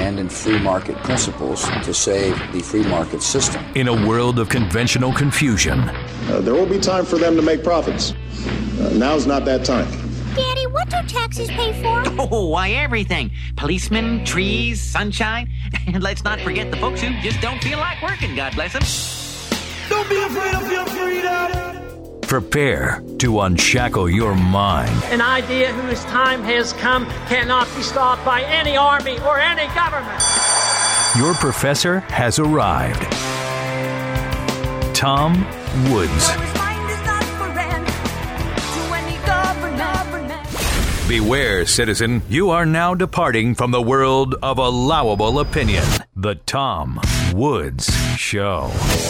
demand and free market principles to save the free market system. In a world of conventional confusion, there will be time for them to make profits. Now's not that time. Daddy, what do taxes pay for? Oh, why, everything. Policemen, trees, sunshine. And let's not forget the folks who just don't feel like working, God bless them. Don't be afraid of your freedom. Prepare to unshackle your mind. An idea whose time has come cannot be stopped by any army or any government. Your professor has arrived. Tom Woods. Beware, citizen, you are now departing from the world of allowable opinion. The Tom Woods Show.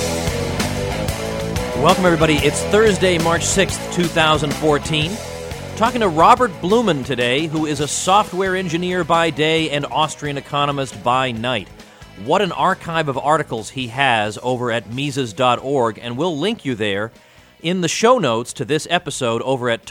Welcome, everybody. It's Thursday, March 6th, 2014. Talking to Robert Blumen today, who is a software engineer by day and Austrian economist by night. What an archive of articles he has over at Mises.org, and we'll link you there in the show notes to this episode over at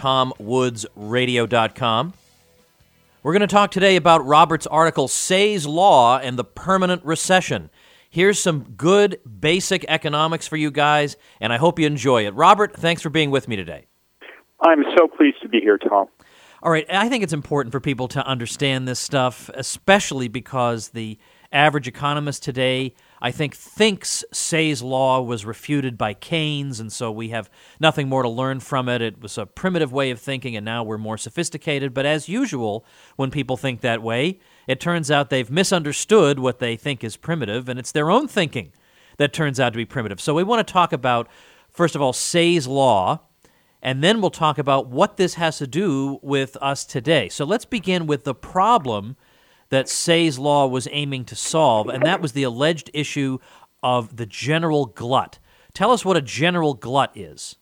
TomWoodsRadio.com. We're going to talk today about Robert's article, Say's Law and the Permanent Recession. Here's some good basic economics for you guys, and I hope you enjoy it. Robert, thanks for being with me today. I'm so pleased to be here, Tom. All right, I think it's important for people to understand this stuff, especially because the average economist today, I think, thinks Say's Law was refuted by Keynes, and so we have nothing more to learn from it. It was a primitive way of thinking, and now we're more sophisticated. But as usual, when people think that way, it turns out they've misunderstood what they think is primitive, and it's their own thinking that turns out to be primitive. So we want to talk about, first of all, Say's Law, and then we'll talk about what this has to do with us today. So let's begin with the problem that Say's Law was aiming to solve, and that was the alleged issue of the general glut. Tell us what a general glut is.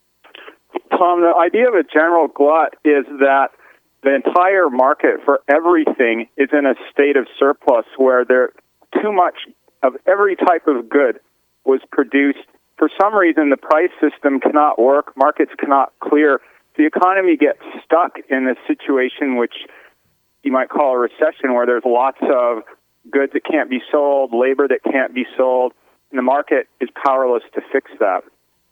Tom, the idea of a general glut is that the entire market for everything is in a state of surplus where too much of every type of good was produced. For some reason, the price system cannot work, markets cannot clear. The economy gets stuck in a situation which you might call a recession, where there's lots of goods that can't be sold, labor that can't be sold, and the market is powerless to fix that.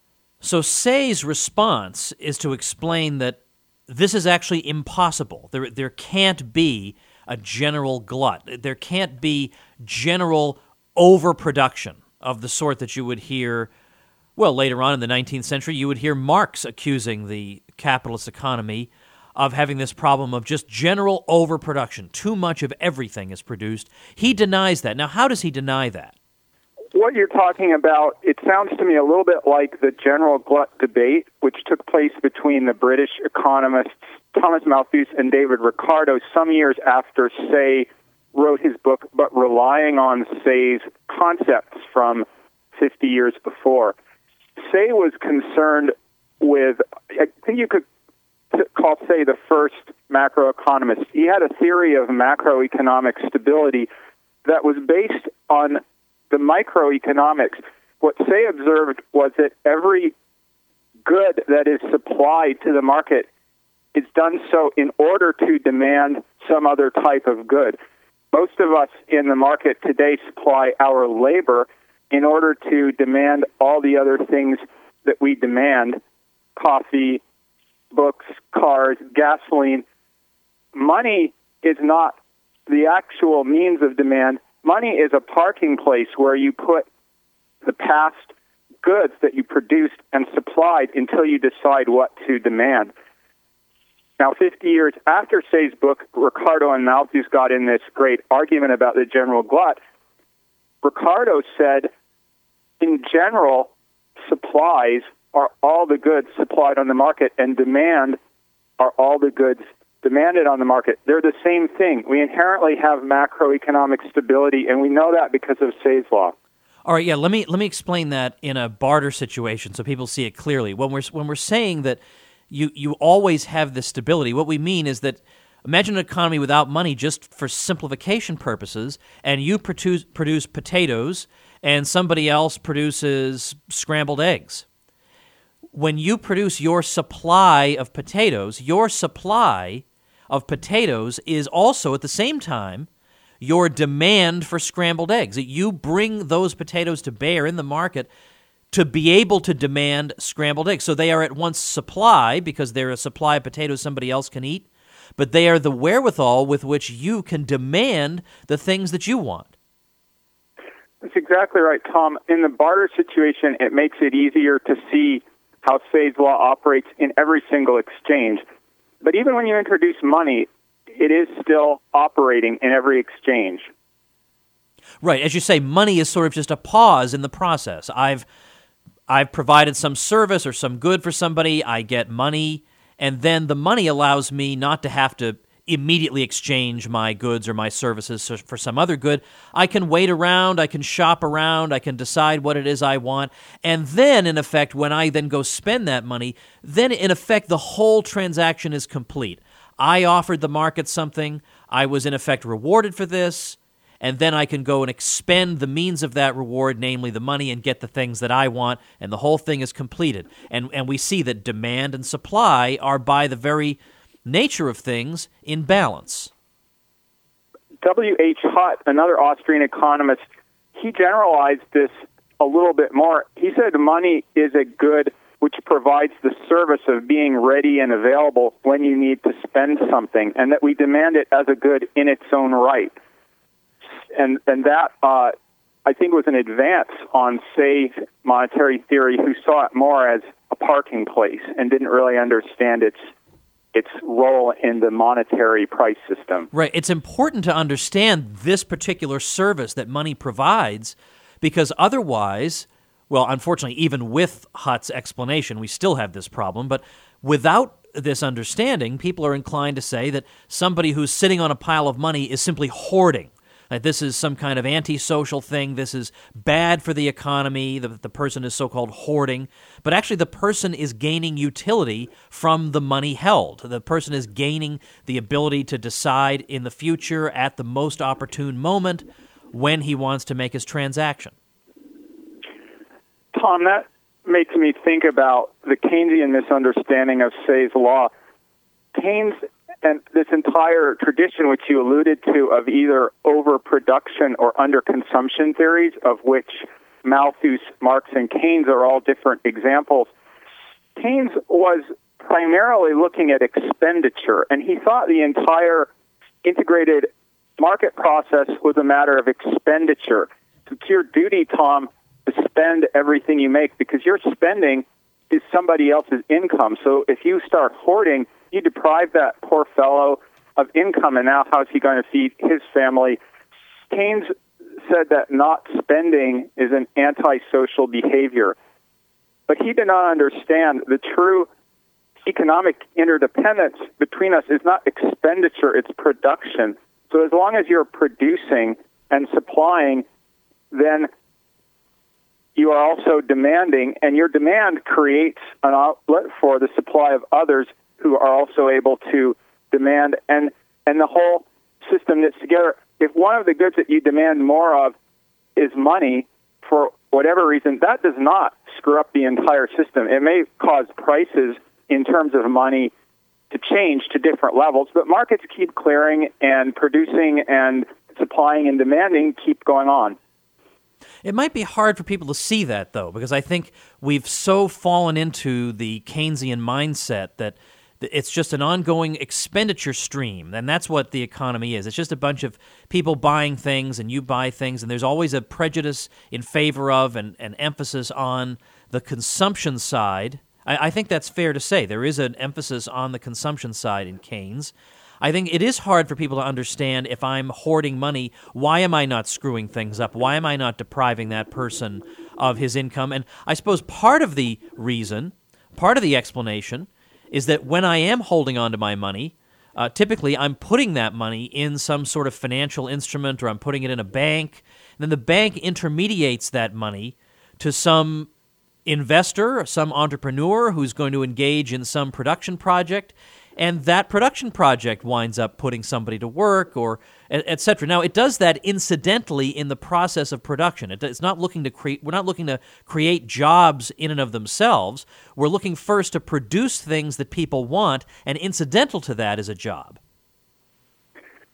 So Say's response is to explain that this is actually impossible. There can't be a general glut. There can't be general overproduction of the sort that you would hear, well, later on in the 19th century, you would hear Marx accusing the capitalist economy of having this problem of just general overproduction. Too much of everything is produced. He denies that. Now, how does he deny that? What you're talking about, it sounds to me a little bit like the general glut debate, which took place between the British economists Thomas Malthus and David Ricardo some years after Say wrote his book, but relying on Say's concepts from 50 years before. Say was concerned with, I think you could call Say the first macroeconomist. He had a theory of macroeconomic stability that was based on the microeconomics. What Say observed was that every good that is supplied to the market is done so in order to demand some other type of good. Most of us in the market today supply our labor in order to demand all the other things that we demand: coffee, books, cars, gasoline. Money is not the actual means of demand. Money is a parking place where you put the past goods that you produced and supplied until you decide what to demand. Now, 50 years after Say's book, Ricardo and Malthus got in this great argument about the general glut. Ricardo said, in general, supplies are all the goods supplied on the market, and demand are all the goods demanded on the market. They're the same thing. We inherently have macroeconomic stability, and we know that because of Say's Law. All right, yeah. Let me explain that in a barter situation so people see it clearly. When we're saying that you always have this stability, what we mean is that imagine an economy without money, just for simplification purposes, and you produce potatoes, and somebody else produces scrambled eggs. When you produce your supply of potatoes is also at the same time your demand for scrambled eggs. You bring those potatoes to bear in the market to be able to demand scrambled eggs. So they are at once supply, because they're a supply of potatoes somebody else can eat, but they are the wherewithal with which you can demand the things that you want. That's exactly right, Tom. In the barter situation, it makes it easier to see how Say's law operates in every single exchange. But even when you introduce money, it is still operating in every exchange. Right. As you say, money is sort of just a pause in the process. I've provided some service or some good for somebody, I get money, and then the money allows me not to have to immediately exchange my goods or my services for some other good. I can wait around, I can shop around, I can decide what it is I want, and then, in effect, when I then go spend that money, then, in effect, the whole transaction is complete. I offered the market something, I was, in effect, rewarded for this, and then I can go and expend the means of that reward, namely the money, and get the things that I want, and the whole thing is completed. And we see that demand and supply are, by the very nature of things, in balance. W.H. Hutt, another Austrian economist, he generalized this a little bit more. He said money is a good which provides the service of being ready and available when you need to spend something, and that we demand it as a good in its own right. And that, I think, was an advance on Say's monetary theory, who saw it more as a parking place and didn't really understand its role in the monetary price system. Right. It's important to understand this particular service that money provides, because otherwise, well, unfortunately, even with Hutt's explanation, we still have this problem, but without this understanding, people are inclined to say that somebody who's sitting on a pile of money is simply hoarding. That this is some kind of antisocial thing, this is bad for the economy, the person is so-called hoarding, but actually the person is gaining utility from the money held. The person is gaining the ability to decide in the future at the most opportune moment when he wants to make his transaction. Tom, that makes me think about the Keynesian misunderstanding of Say's law. Keynes and this entire tradition, which you alluded to, of either overproduction or underconsumption theories, of which Malthus, Marx, and Keynes are all different examples. Keynes was primarily looking at expenditure, and he thought the entire integrated market process was a matter of expenditure. It's your duty, Tom, to spend everything you make, because your spending is somebody else's income. So if you start hoarding, you deprive that poor fellow of income, and now how's he going to feed his family? Keynes said that not spending is an antisocial behavior. But he did not understand the true economic interdependence between us is not expenditure, it's production. So as long as you're producing and supplying, then you are also demanding, and your demand creates an outlet for the supply of others who are also able to demand, and the whole system knits together. If one of the goods that you demand more of is money, for whatever reason, that does not screw up the entire system. It may cause prices in terms of money to change to different levels, but markets keep clearing, and producing and supplying and demanding keep going on. It might be hard for people to see that, though, because I think we've so fallen into the Keynesian mindset that it's just an ongoing expenditure stream, and that's what the economy is. It's just a bunch of people buying things, and you buy things, and there's always a prejudice in favor of and an emphasis on the consumption side. I think that's fair to say. There is an emphasis on the consumption side in Keynes. I think it is hard for people to understand, if I'm hoarding money, why am I not screwing things up? Why am I not depriving that person of his income? And I suppose part of the reason, part of the explanation, is that when I am holding on to my money, typically I'm putting that money in some sort of financial instrument, or I'm putting it in a bank. And then the bank intermediates that money to some investor or some entrepreneur who's going to engage in some production project, and that production project winds up putting somebody to work, or et cetera. Now, it does that incidentally in the process of production. It's not looking to create. We're not looking to create jobs in and of themselves. We're looking first to produce things that people want, and incidental to that is a job.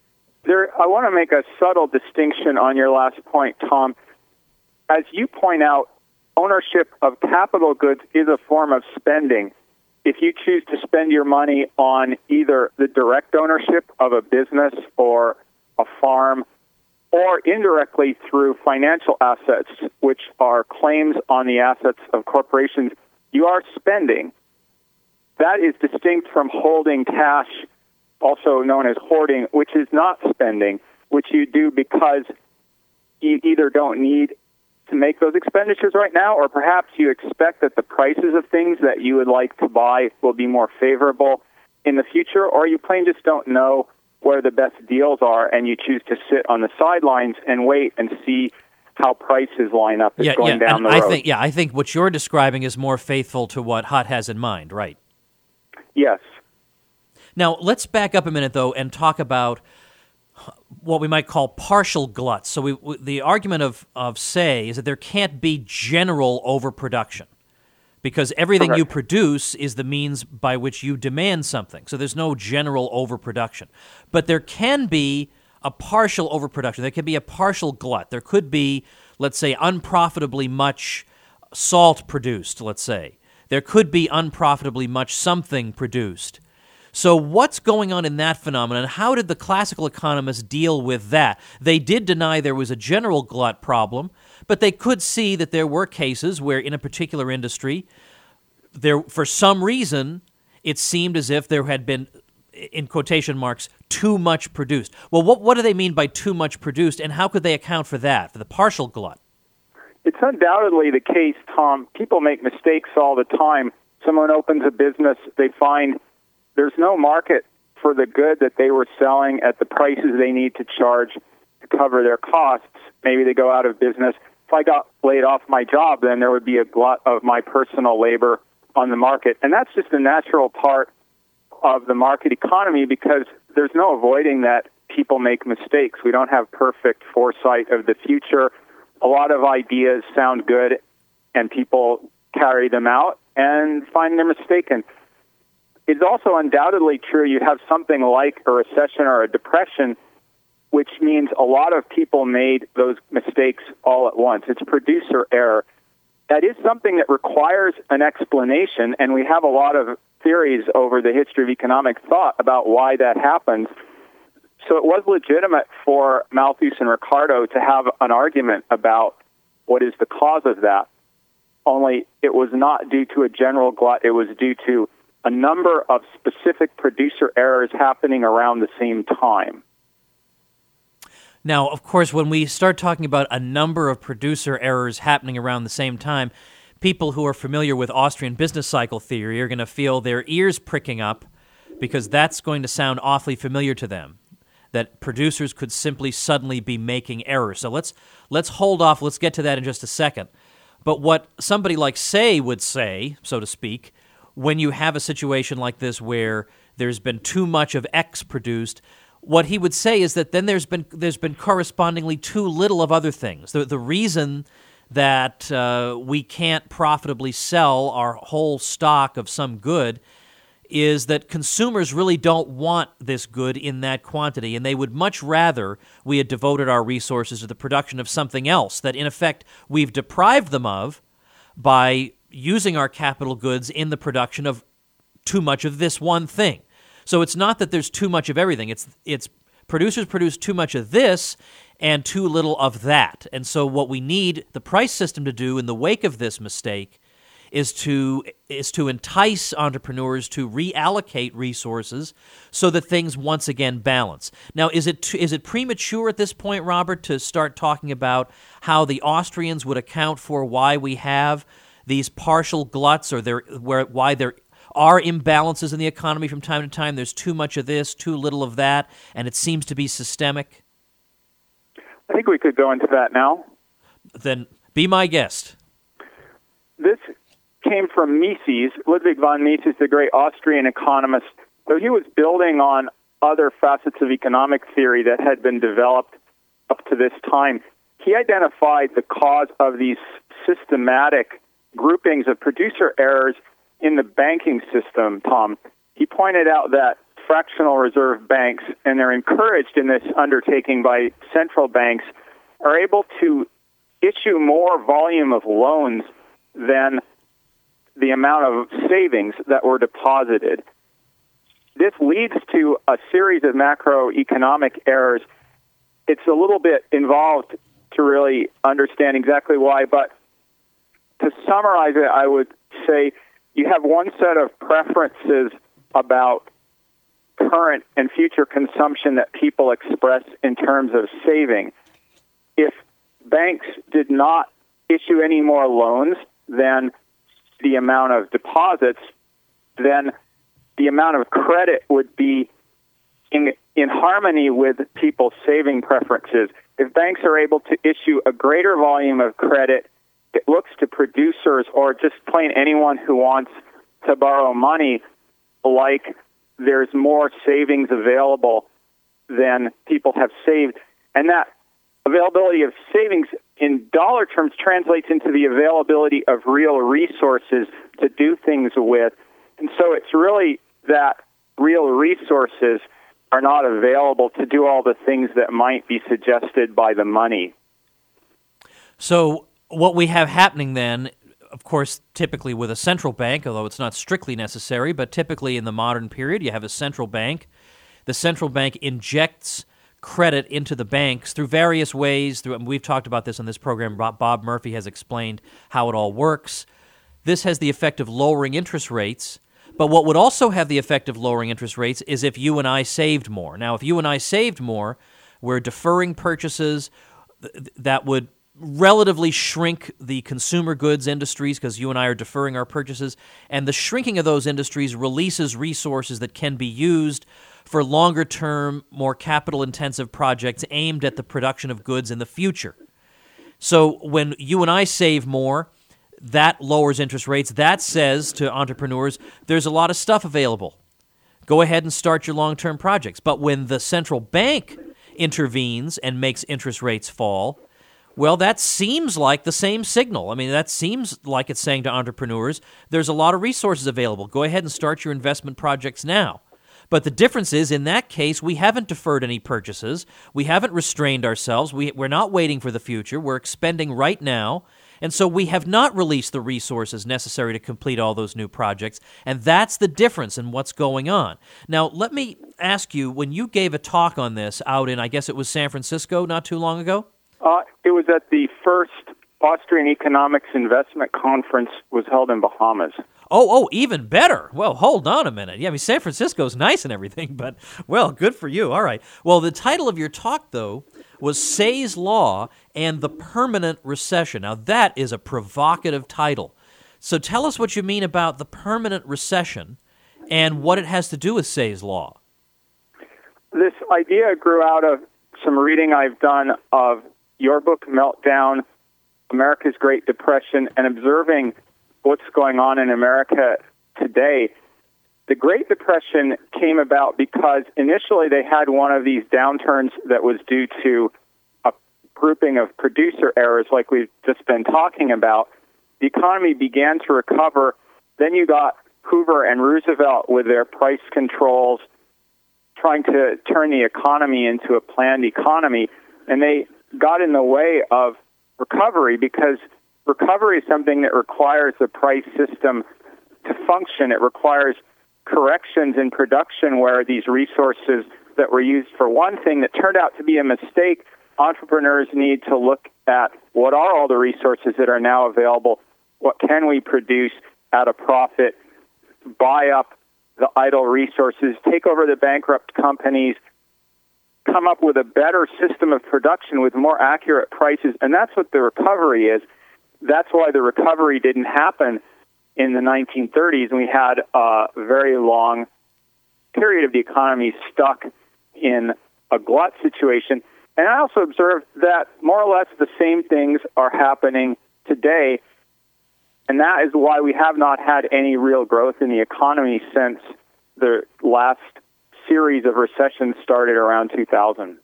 I want to make a subtle distinction on your last point, Tom. As you point out, ownership of capital goods is a form of spending. If you choose to spend your money on either the direct ownership of a business or a farm, or indirectly through financial assets, which are claims on the assets of corporations, you are spending. That is distinct from holding cash, also known as hoarding, which is not spending, which you do because you either don't need to make those expenditures right now, or perhaps you expect that the prices of things that you would like to buy will be more favorable in the future, or you plain just don't know where the best deals are, and you choose to sit on the sidelines and wait and see how prices line up down the road. I think what you're describing is more faithful to what Hutt has in mind, right? Yes. Now, let's back up a minute, though, and talk about what we might call partial gluts. So the argument of Say is that there can't be general overproduction because everything you produce is the means by which you demand something. So there's no general overproduction. But there can be a partial overproduction. There can be a partial glut. There could be, let's say, unprofitably much salt produced, let's say. There could be unprofitably much something produced. So what's going on in that phenomenon? How did the classical economists deal with that? They did deny there was a general glut problem, but they could see that there were cases where in a particular industry, for some reason, it seemed as if there had been, in quotation marks, too much produced. Well, what do they mean by too much produced, and how could they account for that, for the partial glut? It's undoubtedly the case, Tom. People make mistakes all the time. Someone opens a business, they find there's no market for the good that they were selling at the prices they need to charge to cover their costs. Maybe they go out of business. If I got laid off my job, then there would be a glut of my personal labor on the market. And that's just a natural part of the market economy because there's no avoiding that people make mistakes. We don't have perfect foresight of the future. A lot of ideas sound good, and people carry them out and find they're mistaken. It's also undoubtedly true you have something like a recession or a depression, which means a lot of people made those mistakes all at once. It's producer error. That is something that requires an explanation, and we have a lot of theories over the history of economic thought about why that happens. So it was legitimate for Malthus and Ricardo to have an argument about what is the cause of that, only it was not due to a general glut. It was due to a number of specific producer errors happening around the same time. Now, of course, when we start talking about a number of producer errors happening around the same time, people who are familiar with Austrian business cycle theory are going to feel their ears pricking up because that's going to sound awfully familiar to them, that producers could simply suddenly be making errors. So let's hold off. Let's get to that in just a second. But what somebody like Say would say, so to speak, when you have a situation like this where there's been too much of X produced, what he would say is that then there's been correspondingly too little of other things. The reason that we can't profitably sell our whole stock of some good is that consumers really don't want this good in that quantity, and they would much rather we had devoted our resources to the production of something else that, in effect, we've deprived them of by using our capital goods in the production of too much of this one thing. So it's not that there's too much of everything. It's producers produce too much of this and too little of that. And so what we need the price system to do in the wake of this mistake is to entice entrepreneurs to reallocate resources so that things once again balance. Now, is it premature at this point, Robert, to start talking about how the Austrians would account for why we have these partial gluts, or why there are imbalances in the economy from time to time? There's too much of this, too little of that, and it seems to be systemic. I think we could go into that now. Then be my guest. This came from Mises, Ludwig von Mises, the great Austrian economist. So he was building on other facets of economic theory that had been developed up to this time. He identified the cause of these systematic groupings of producer errors in the banking system, Tom. He pointed out that fractional reserve banks, and they're encouraged in this undertaking by central banks, are able to issue more volume of loans than the amount of savings that were deposited. This leads to a series of macroeconomic errors. It's a little bit involved to really understand exactly why, but to summarize it, I would say you have one set of preferences about current and future consumption that people express in terms of saving. If banks did not issue any more loans than the amount of deposits, then the amount of credit would be in harmony with people's saving preferences. If banks are able to issue a greater volume of credit, it looks to producers or just plain anyone who wants to borrow money like there's more savings available than people have saved. And that availability of savings in dollar terms translates into the availability of real resources to do things with. And so it's really that real resources are not available to do all the things that might be suggested by the money. So what we have happening then, of course, typically with a central bank, although it's not strictly necessary, but typically in the modern period, you have a central bank. The central bank injects credit into the banks through various ways. We've talked about this on this program. Bob Murphy has explained how it all works. This has the effect of lowering interest rates. But what would also have the effect of lowering interest rates is if you and I saved more. Now, if you and I saved more, we're deferring purchases that would relatively shrink the consumer goods industries because you and I are deferring our purchases. And the shrinking of those industries releases resources that can be used for longer-term, more capital-intensive projects aimed at the production of goods in the future. So when you and I save more, that lowers interest rates. That says to entrepreneurs, there's a lot of stuff available. Go ahead and start your long-term projects. But when the central bank intervenes and makes interest rates fall, well, that seems like the same signal. I mean, that seems like it's saying to entrepreneurs, there's a lot of resources available. Go ahead and start your investment projects now. But the difference is, in that case, we haven't deferred any purchases. We haven't restrained ourselves. We're not waiting for the future. We're expending right now. And so we have not released the resources necessary to complete all those new projects, and that's the difference in what's going on. Now, let me ask you, when you gave a talk on this out in, I guess it was San Francisco not too long ago? It was at the first Austrian Economics Investment Conference was held in Bahamas. Oh, even better. Well, hold on a minute. Yeah, I mean, San Francisco's nice and everything, but, well, good for you. All right. Well, the title of your talk, though, was Say's Law and the Permanent Recession. Now, that is a provocative title. So tell us what you mean about the permanent recession and what it has to do with Say's Law. This idea grew out of some reading I've done of your book, Meltdown, America's Great Depression, and observing what's going on in America today. The Great Depression came about because initially they had one of these downturns that was due to a grouping of producer errors like we've just been talking about. The economy began to recover. Then you got Hoover and Roosevelt with their price controls trying to turn the economy into a planned economy, and they got in the way of recovery because recovery is something that requires the price system to function. It requires corrections in production where these resources that were used for one thing that turned out to be a mistake, entrepreneurs need to look at what are all the resources that are now available, what can we produce at a profit, buy up the idle resources, take over the bankrupt companies, come up with a better system of production with more accurate prices, and that's what the recovery is. That's why the recovery didn't happen in the 1930s, and we had a very long period of the economy stuck in a glut situation. And I also observed that more or less the same things are happening today, and that is why we have not had any real growth in the economy since the last series of recessions started around 2000.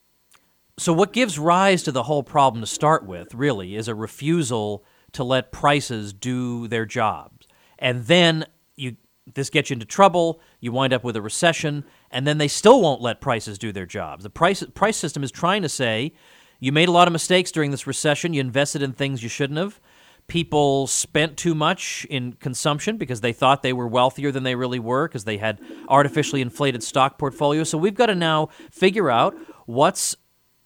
So what gives rise to the whole problem to start with, really, is a refusal to let prices do their jobs. And then you this gets you into trouble, you wind up with a recession, and then they still won't let prices do their jobs. The price system is trying to say, you made a lot of mistakes during this recession, you invested in things you shouldn't have, people spent too much in consumption because they thought they were wealthier than they really were because they had artificially inflated stock portfolios. So we've got to now figure out what's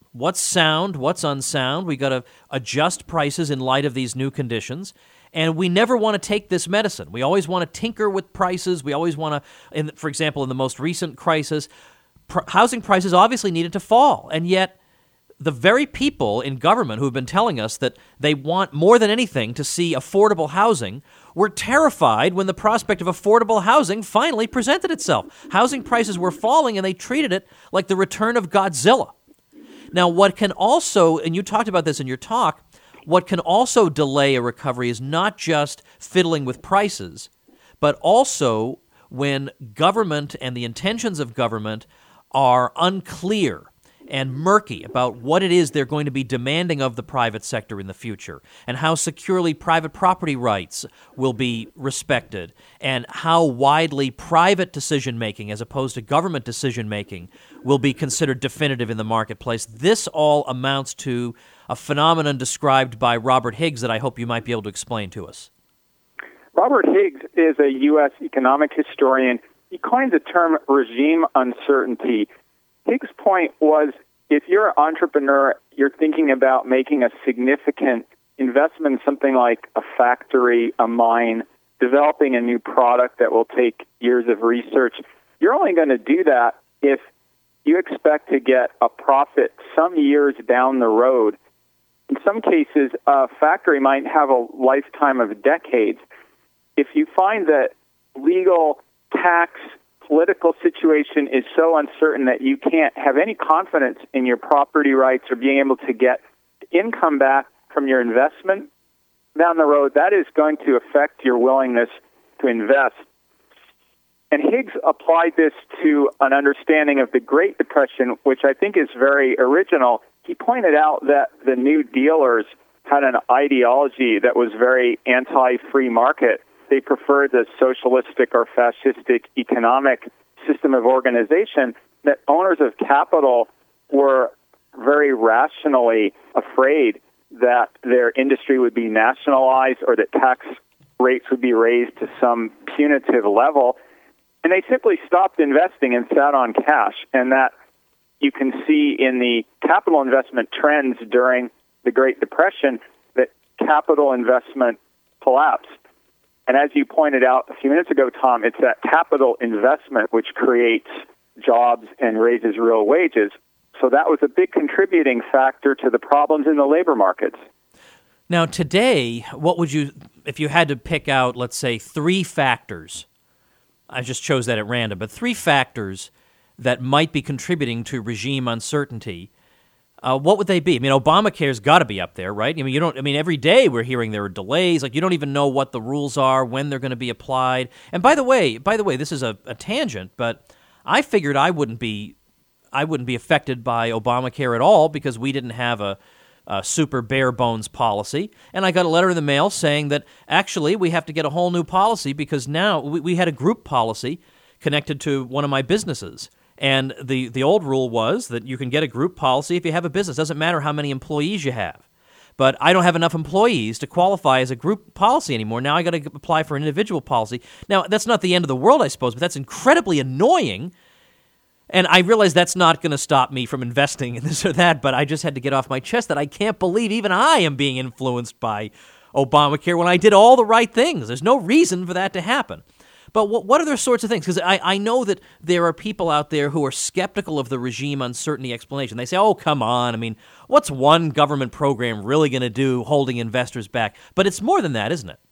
sound, what's unsound. We've got to adjust prices in light of these new conditions. And we never want to take this medicine. We always want to tinker with prices. We always want to, for example, in the most recent crisis, housing prices obviously needed to fall. And yet the very people in government who have been telling us that they want more than anything to see affordable housing were terrified when the prospect of affordable housing finally presented itself. Housing prices were falling, and they treated it like the return of Godzilla. Now, what can also, and you talked about this in your talk, what can also delay a recovery is not just fiddling with prices, but also when government and the intentions of government are unclear and murky about what it is they're going to be demanding of the private sector in the future, and how securely private property rights will be respected, and how widely private decision-making as opposed to government decision-making will be considered definitive in the marketplace. This all amounts to a phenomenon described by Robert Higgs that I hope you might be able to explain to us. Robert Higgs is a U.S. economic historian. He coined the term regime uncertainty. Higgs' point was, if you're an entrepreneur, you're thinking about making a significant investment in something like a factory, a mine, developing a new product that will take years of research. You're only going to do that if you expect to get a profit some years down the road. In some cases, a factory might have a lifetime of decades. If you find that legal, tax, political situation is so uncertain that you can't have any confidence in your property rights or being able to get income back from your investment down the road, that is going to affect your willingness to invest. And Higgs applied this to an understanding of the Great Depression, which I think is very original. He pointed out that the New Dealers had an ideology that was very anti-free market. They preferred the socialistic or fascistic economic system of organization, that owners of capital were very rationally afraid that their industry would be nationalized or that tax rates would be raised to some punitive level. And they simply stopped investing and sat on cash. And that you can see in the capital investment trends during the Great Depression that capital investment collapsed. And as you pointed out a few minutes ago, Tom, it's that capital investment which creates jobs and raises real wages. So that was a big contributing factor to the problems in the labor markets. Now, today, what would you, if you had to pick out, let's say, 3 factors, I just chose that at random, but 3 factors that might be contributing to regime uncertainty, what would they be? I mean, Obamacare's got to be up there, right? I mean, every day we're hearing there are delays. Like, you don't even know what the rules are, when they're going to be applied. And by the way, this is a tangent, but I figured I wouldn't be affected by Obamacare at all because we didn't have a super bare bones policy. And I got a letter in the mail saying that actually we have to get a whole new policy because now we had a group policy connected to one of my businesses. And the old rule was that you can get a group policy if you have a business. It doesn't matter how many employees you have. But I don't have enough employees to qualify as a group policy anymore. Now I got to apply for an individual policy. Now, that's not the end of the world, I suppose, but that's incredibly annoying. And I realize that's not going to stop me from investing in this or that, but I just had to get off my chest that I can't believe even I am being influenced by Obamacare when I did all the right things. There's no reason for that to happen. But what other sorts of things? Because I know that there are people out there who are skeptical of the regime uncertainty explanation. They say, oh, come on. I mean, what's one government program really going to do holding investors back? But it's more than that, isn't it?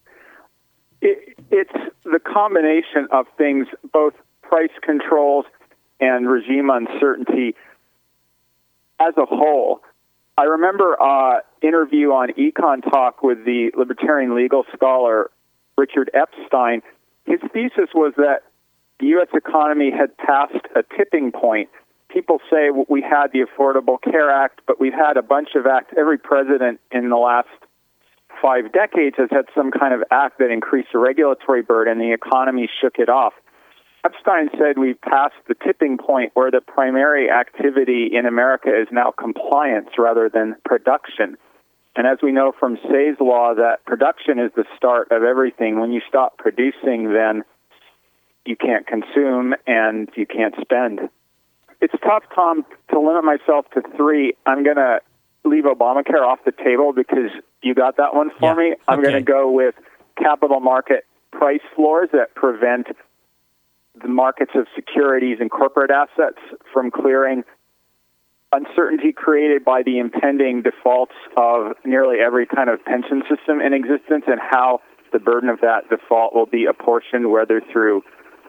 It's the combination of things, both price controls and regime uncertainty as a whole. I remember an interview on Econ Talk with the libertarian legal scholar Richard Epstein. His thesis was that the U.S. economy had passed a tipping point. People say we had the Affordable Care Act, but we've had a bunch of acts. Every president in the last 5 decades has had some kind of act that increased the regulatory burden, and the economy shook it off. Epstein said we've passed the tipping point where the primary activity in America is now compliance rather than production. And as we know from Say's law, that production is the start of everything. When you stop producing, then you can't consume and you can't spend. It's tough, Tom, to limit myself to 3. I'm going to leave Obamacare off the table because you got that one for me. I'm going to go with capital market price floors that prevent the markets of securities and corporate assets from clearing, uncertainty created by the impending defaults of nearly every kind of pension system in existence, and how the burden of that default will be apportioned, whether through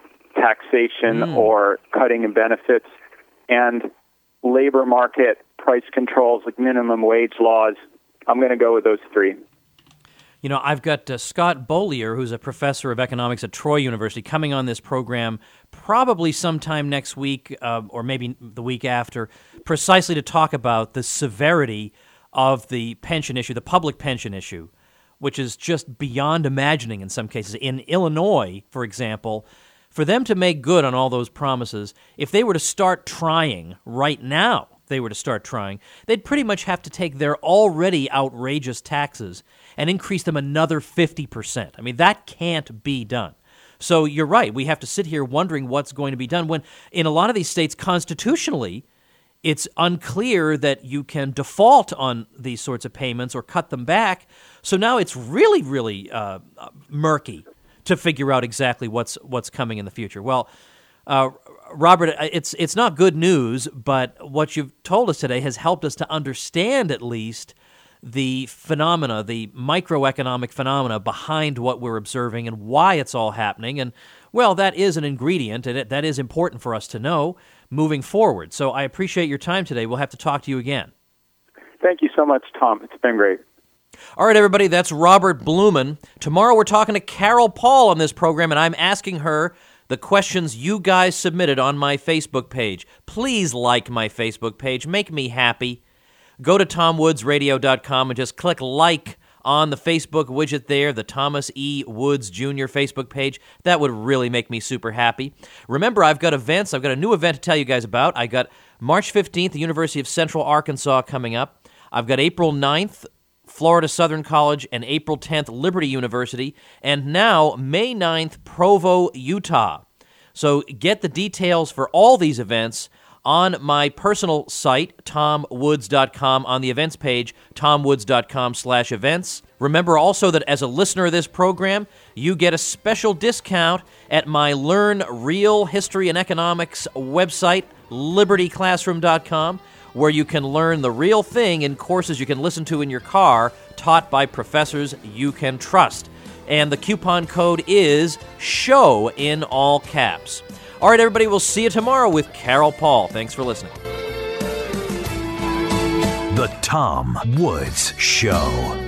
taxation or cutting in benefits, and labor market price controls like minimum wage laws. I'm going to go with those 3. You know, I've got Scott Beaulier, who's a professor of economics at Troy University, coming on this program probably sometime next week or maybe the week after, precisely to talk about the severity of the pension issue, the public pension issue, which is just beyond imagining in some cases. In Illinois, for example, for them to make good on all those promises, if they were to start trying right now, they'd pretty much have to take their already outrageous taxes and increase them another 50%. I mean, that can't be done. So you're right. We have to sit here wondering what's going to be done when in a lot of these states, constitutionally, it's unclear that you can default on these sorts of payments or cut them back. So now it's really, really murky to figure out exactly what's coming in the future. Well, Robert, it's not good news, but what you've told us today has helped us to understand at least the phenomena, the microeconomic phenomena behind what we're observing and why it's all happening. And, well, that is an ingredient, and that is important for us to know moving forward. So I appreciate your time today. We'll have to talk to you again. Thank you so much, Tom. It's been great. All right, everybody, that's Robert Blumen. Tomorrow we're talking to Carol Paul on this program, and I'm asking her the questions you guys submitted on my Facebook page. Please like my Facebook page. Make me happy. Go to TomWoodsRadio.com and just click like on the Facebook widget there, the Thomas E. Woods Jr. Facebook page. That would really make me super happy. Remember, I've got events. I've got a new event to tell you guys about. I got March 15th, the University of Central Arkansas coming up. I've got April 9th, Florida Southern College, and April 10th, Liberty University, and now May 9th, Provo, Utah. So get the details for all these events on my personal site, TomWoods.com, on the events page, TomWoods.com/events. Remember also that as a listener of this program, you get a special discount at my Learn Real History and Economics website, LibertyClassroom.com, where you can learn the real thing in courses you can listen to in your car, taught by professors you can trust. And the coupon code is SHOW in all caps. All right, everybody, we'll see you tomorrow with Carol Paul. Thanks for listening. The Tom Woods Show.